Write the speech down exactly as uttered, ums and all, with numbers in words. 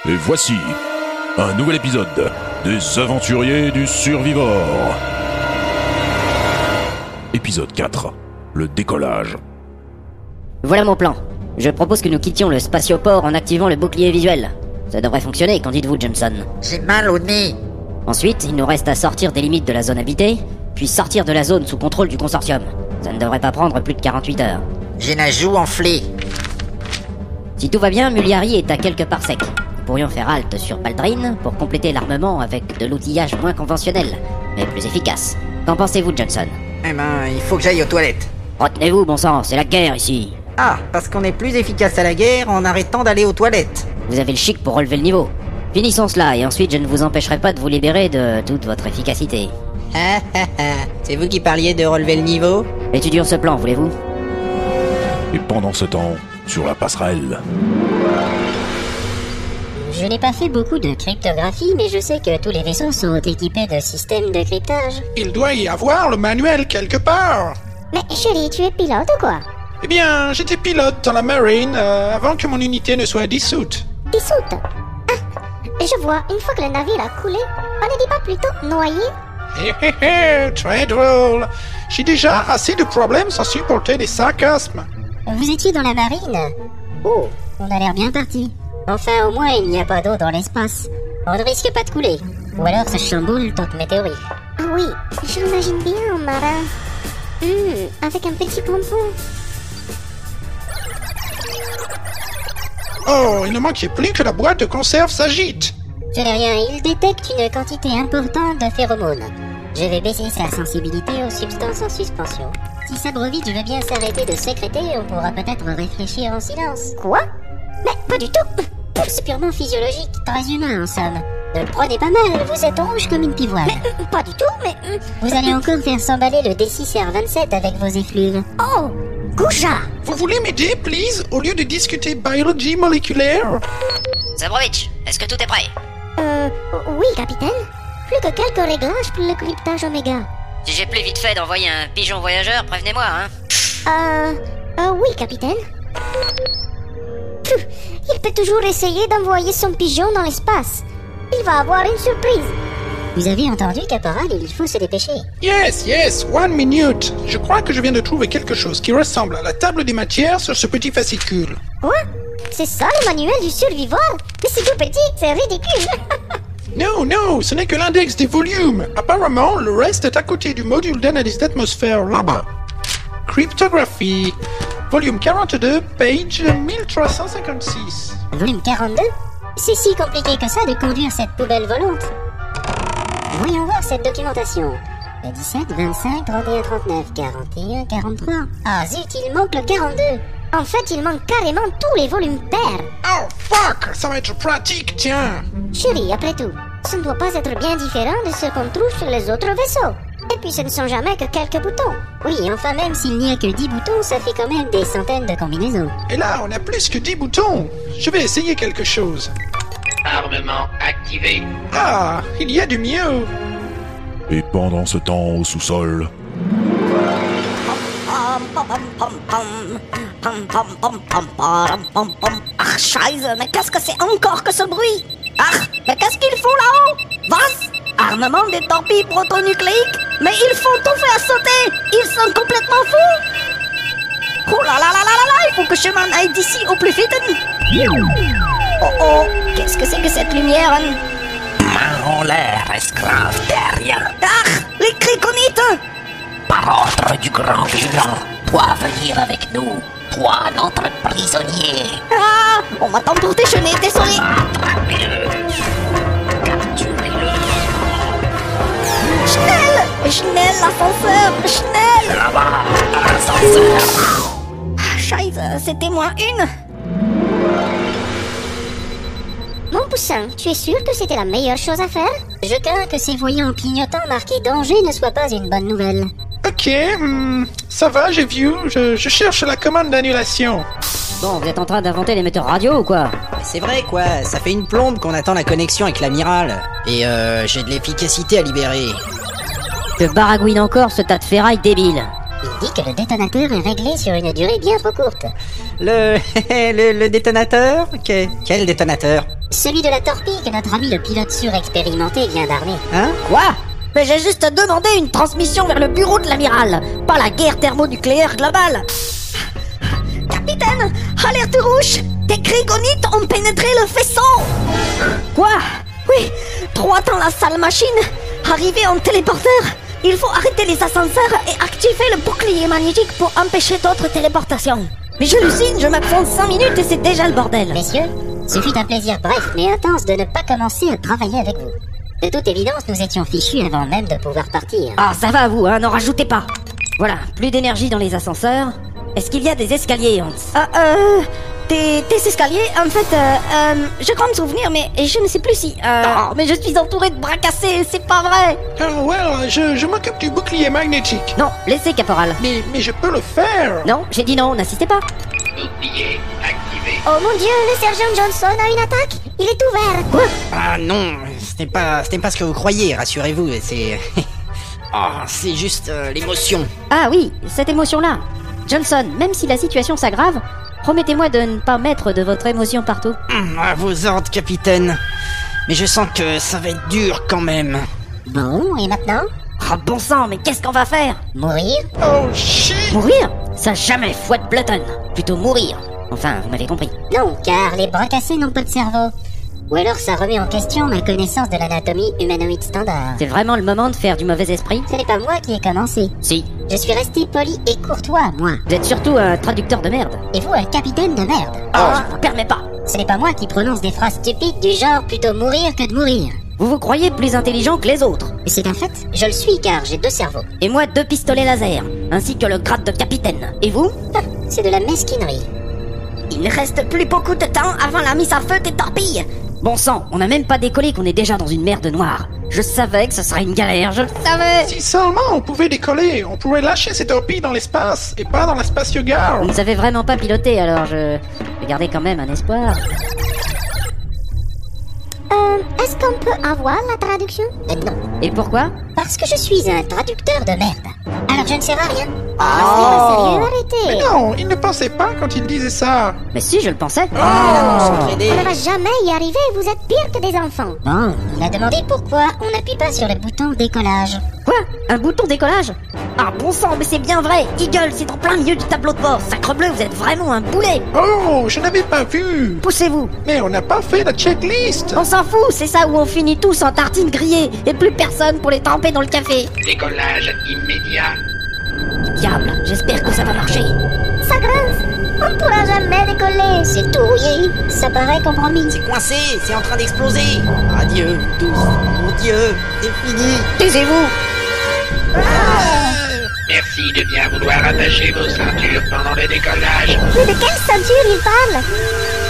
Et voici un nouvel épisode des Aventuriers du Survivor. Épisode quatre, le décollage. Voilà mon plan. Je propose que nous quittions le spatioport en activant le bouclier visuel. Ça devrait fonctionner, qu'en dites-vous, Johnson? J'ai mal au nez. Ensuite, il nous reste à sortir des limites de la zone habitée, puis sortir de la zone sous contrôle du consortium. Ça ne devrait pas prendre plus de quarante-huit heures. J'ai la joue enflée. Si tout va bien, Muliari est à quelques parsecs. Nous pourrions faire halte sur Baldrine pour compléter l'armement avec de l'outillage moins conventionnel, mais plus efficace. Qu'en pensez-vous, Johnson? Eh ben, il faut que j'aille aux toilettes. Retenez-vous, bon sang, c'est la guerre ici. Ah, parce qu'on est plus efficace à la guerre en arrêtant d'aller aux toilettes. Vous avez le chic pour relever le niveau. Finissons cela, et ensuite je ne vous empêcherai pas de vous libérer de toute votre efficacité. Ah ah ah, c'est vous qui parliez de relever le niveau? Étudions ce plan, voulez-vous? Et pendant ce temps, sur la passerelle... Je n'ai pas fait beaucoup de cryptographie, mais je sais que tous les vaisseaux sont équipés de systèmes de cryptage. Il doit y avoir le manuel quelque part. Mais chérie, tu es pilote ou quoi? Eh bien, j'étais pilote dans la marine euh, avant que mon unité ne soit dissoute. Dissoute? Ah, je vois, une fois que le navire a coulé, on ne dit pas plutôt noyé? Hé hé hé, très drôle. J'ai déjà assez de problèmes sans supporter des sarcasmes. Vous étiez dans la marine? Oh, on a l'air bien parti. Enfin, au moins, il n'y a pas d'eau dans l'espace. On ne risque pas de couler. Ou alors ça chamboule toute mes théories. Ah oui, je l'imagine bien, marin. Hum, avec un petit pompon. Oh, il ne manquait plus que la boîte de conserve s'agite. Je n'ai rien, il détecte une quantité importante de phéromones. Je vais baisser sa sensibilité aux substances en suspension. Si Sabrovitch veut bien s'arrêter de sécréter, on pourra peut-être réfléchir en silence. Quoi? Mais pas du tout. C'est purement physiologique, très humain en somme. Ne le prenez pas mal, vous êtes rouge comme une pivoine. Mais pas du tout, mais... Vous allez encore faire s'emballer le D six R vingt-sept avec vos effluves. Oh, Gouja! Vous voulez m'aider, please, au lieu de discuter biologie moléculaire? Sabrovitch, est-ce que tout est prêt? Euh, oui, capitaine. Plus que quelques réglages pour le cryptage Oméga. Si j'ai plus vite fait d'envoyer un pigeon voyageur, prévenez-moi, hein. Euh... Euh, oui, capitaine. Pfff, il peut toujours essayer d'envoyer son pigeon dans l'espace. Il va avoir une surprise. Vous avez entendu, caporal, il faut se dépêcher. Yes, yes, one minute. Je crois que je viens de trouver quelque chose qui ressemble à la table des matières sur ce petit fascicule. Quoi? C'est ça le manuel du survivor? Mais c'est tout petit, c'est ridicule. Non, non, ce n'est que l'index des volumes. Apparemment, le reste est à côté du module d'analyse d'atmosphère là-bas. Cryptographie. Volume quarante-deux, page mille trois cent cinquante-six. Volume quarante-deux? C'est si compliqué que ça de conduire cette poubelle volante. Voyons voir cette documentation. dix-sept, vingt-cinq, trente et un, trente-neuf, quarante et un, quarante-trois. Ah zut, il manque le quarante-deux. En fait, il manque carrément tous les volumes pairs. Oh fuck, ça va être pratique, tiens. Chérie, après tout, ça ne doit pas être bien différent de ce qu'on trouve sur les autres vaisseaux. Et puis ce ne sont jamais que quelques boutons. Oui, enfin même s'il n'y a que dix boutons, ça fait quand même des centaines de combinaisons. Et là, on a plus que dix boutons. Je vais essayer quelque chose. Armement activé. Ah, il y a du mieux. Et pendant ce temps, au sous-sol... Ach, Scheiße, mais qu'est-ce que c'est encore que ce bruit? Ach, mais qu'est-ce qu'ils font là-haut? Was? Armement des torpilles protonucléiques? Mais ils font tout faire sauter! Ils sont complètement fous! Oh là là là là là là, il faut que je m'en aille d'ici au plus vite! Oh oh, qu'est-ce que c'est que cette lumière? Main en l'air, esclave terrien. Ach, les Kryconites! Par ordre du grand vigilant, toi venir avec nous. Toi, notre prisonnier. Ah, on m'attend pour déjeuner, désolé. Attrapez-le. Capturez-le. Schnell! Schnell, l'ascenseur! Schnell! Là-bas, l'ascenseur. Ah, Scheiße, c'était moins une. Mon poussin, tu es sûr que c'était la meilleure chose à faire? Je crains que ces voyants clignotants marqués danger ne soient pas une bonne nouvelle. Ok, hmm, ça va, j'ai vu. Je, je cherche la commande d'annulation. Bon, vous êtes en train d'inventer l'émetteur radio ou quoi? C'est vrai quoi, ça fait une plombe qu'on attend la connexion avec l'amiral. Et euh, j'ai de l'efficacité à libérer. Que baragouine encore ce tas de ferraille débile. Il dit que le détonateur est réglé sur une durée bien trop courte. Le... le, le détonateur? Que- Quel détonateur? Celui de la torpille que notre ami le pilote surexpérimenté vient d'armer. Hein? Quoi? Mais j'ai juste demandé une transmission vers le bureau de l'amiral, pas la guerre thermonucléaire globale. Capitaine, alerte rouge! Des grégonites ont pénétré le faisceau! Quoi? Oui, droit dans la salle machine, arrivé en téléporteur. Il faut arrêter les ascenseurs et activer le bouclier magnétique pour empêcher d'autres téléportations. Mais j'hallucine, je m'absente cinq minutes et c'est déjà le bordel. Messieurs, ce fut un plaisir bref mais intense de ne pas commencer à travailler avec vous. De toute évidence, nous étions fichus avant même de pouvoir partir. Ah, ça va vous, hein, n'en rajoutez pas. Voilà, plus d'énergie dans les ascenseurs. Est-ce qu'il y a des escaliers, Hans? Ah, euh... Des, des escaliers, en fait, euh, euh, je crois me souvenir, mais je ne sais plus si... Euh, oh, mais je suis entouré de bras cassés, c'est pas vrai. Ah, well, je, je m'occupe du bouclier magnétique. Non, laissez, caporal. Mais, mais je peux le faire. Non, j'ai dit non, n'assistez pas. Bouclier activé. Oh mon dieu, le sergent Johnson a une attaque. Il est ouvert. Quoi? Ah non, ce n'est pas, ce n'est pas ce que vous croyez, rassurez-vous, c'est... oh, c'est juste euh, l'émotion. Ah oui, cette émotion-là. Johnson, même si la situation s'aggrave, promettez-moi de ne pas mettre de votre émotion partout. Hum, à vos ordres, capitaine. Mais je sens que ça va être dur quand même. Bon, et maintenant? Oh bon sang, mais qu'est-ce qu'on va faire? Mourir? Oh shit. Mourir? Ça jamais, fouette Blutton. Plutôt mourir. Enfin, vous m'avez compris. Non, car les bras cassés n'ont pas de cerveau. Ou alors ça remet en question ma connaissance de l'anatomie humanoïde standard. C'est vraiment le moment de faire du mauvais esprit? Ce n'est pas moi qui ai commencé. Si. Je suis resté poli et courtois, moi. Vous êtes surtout un traducteur de merde. Et vous, un capitaine de merde. Oh, je vous permets pas. Ce n'est pas moi qui prononce des phrases stupides du genre plutôt mourir que de mourir. Vous vous croyez plus intelligent que les autres. Mais c'est un fait, je le suis car j'ai deux cerveaux. Et moi, deux pistolets laser, ainsi que le grade de capitaine. Et vous? Ah, c'est de la mesquinerie. Il ne reste plus beaucoup de temps avant la mise à feu des torpilles. Bon sang, on n'a même pas décollé qu'on est déjà dans une merde noire. Je savais que ce serait une galère, je le savais. Si seulement on pouvait décoller, on pourrait lâcher ces torpilles dans l'espace et pas dans la spatiogare. Vous ne savez vraiment pas piloter, alors je vais garder quand même un espoir. Euh, est-ce qu'on peut avoir la traduction? Euh, non. Et pourquoi? Parce que je suis un traducteur de merde. Alors je ne sers à rien. Ah, ce n'est pas sérieux, arrêtez. Mais non, il ne pensait pas quand il disait ça. Mais si, je le pensais. Ah, on s'entraider. On ne va jamais y arriver, vous êtes pire que des enfants. Bon, il a demandé pourquoi on n'appuie pas sur le bouton décollage. Quoi? Un bouton décollage? Ah bon sang, mais c'est bien vrai. Eagle, c'est en plein milieu du tableau de bord. Sacrebleu, vous êtes vraiment un boulet. Oh, je n'avais pas vu. Poussez-vous. Mais on n'a pas fait la checklist. On s'en fout, c'est ça où on finit tous en tartines grillées et plus personne pour les tremper dans le café. Décollage immédiat. Diable, j'espère que ça va marcher. Ça grince. On ne pourra jamais décoller. C'est tout rouillé. Ça paraît compromis. C'est coincé, c'est en train d'exploser. Adieu, tous. Mon Dieu, c'est fini. Taisez-vous. Merci de bien vouloir attacher vos ceintures pendant le décollage. Mais de quelle ceinture il parle?